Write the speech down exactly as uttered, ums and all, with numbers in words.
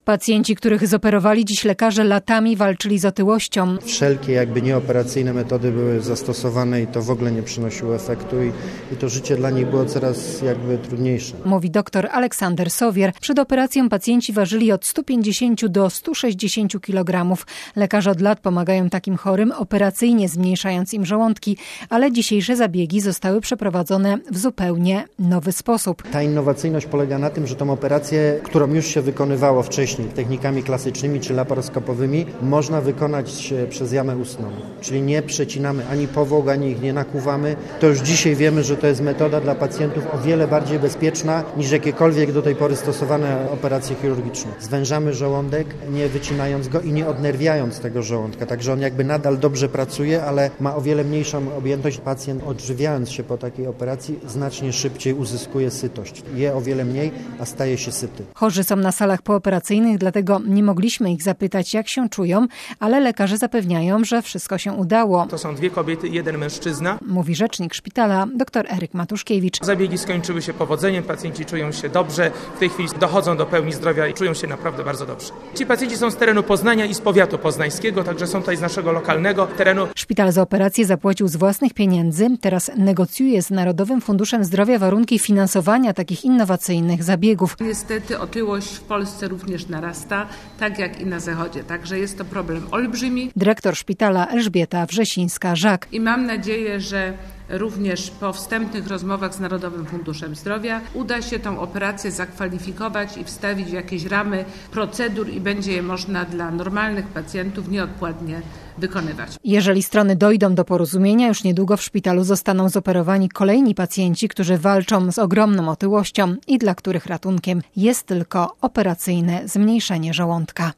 Pacjenci, których zoperowali dziś lekarze, latami walczyli z otyłością. Wszelkie jakby nieoperacyjne metody były zastosowane i to w ogóle nie przynosiło efektu i, i to życie dla nich było coraz jakby trudniejsze. Mówi dr Aleksander Sowier. Przed operacją pacjenci ważyli od stu pięćdziesięciu do stu sześćdziesięciu kilogramów. Lekarze od lat pomagają takim chorym, operacyjnie zmniejszając im żołądki, ale dzisiejsze zabiegi zostały przeprowadzone w zupełnie nowy sposób. Ta innowacyjność polega na tym, że tą operację, którą już się wykonywało wcześniej, technikami klasycznymi czy laparoskopowymi, można wykonać przez jamę ustną. Czyli nie przecinamy ani powłok, ani ich nie nakuwamy. To już dzisiaj wiemy, że to jest metoda dla pacjentów o wiele bardziej bezpieczna niż jakiekolwiek do tej pory stosowane operacje chirurgiczne. Zwężamy żołądek, nie wycinając go i nie odnerwiając tego żołądka. Także on jakby nadal dobrze pracuje, ale ma o wiele mniejszą objętość. Pacjent, odżywiając się po takiej operacji, znacznie szybciej uzyskuje sytość. Je o wiele mniej, a staje się syty. Chorzy są na salach pooperacyjnych, dlatego nie mogliśmy ich zapytać, jak się czują, ale lekarze zapewniają, że wszystko się udało. To są dwie kobiety i jeden mężczyzna. Mówi rzecznik szpitala dr Eryk Matuszkiewicz. Zabiegi skończyły się powodzeniem, pacjenci czują się dobrze, w tej chwili dochodzą do pełni zdrowia i czują się naprawdę bardzo dobrze. Ci pacjenci są z terenu Poznania i z powiatu poznańskiego, także są tutaj z naszego lokalnego terenu. Szpital za operację zapłacił z własnych pieniędzy, teraz negocjuje z Narodowym Funduszem Zdrowia warunki finansowania takich innowacyjnych zabiegów. Niestety otyłość w Polsce również narasta, tak jak i na Zachodzie. Także jest to problem olbrzymi. Dyrektor szpitala Elżbieta Wrzesińska-Żak. I mam nadzieję, że również po wstępnych rozmowach z Narodowym Funduszem Zdrowia uda się tę operację zakwalifikować i wstawić w jakieś ramy procedur i będzie je można dla normalnych pacjentów nieodpłatnie wykonywać. Jeżeli strony dojdą do porozumienia, już niedługo w szpitalu zostaną zoperowani kolejni pacjenci, którzy walczą z ogromną otyłością i dla których ratunkiem jest tylko operacyjne zmniejszenie żołądka.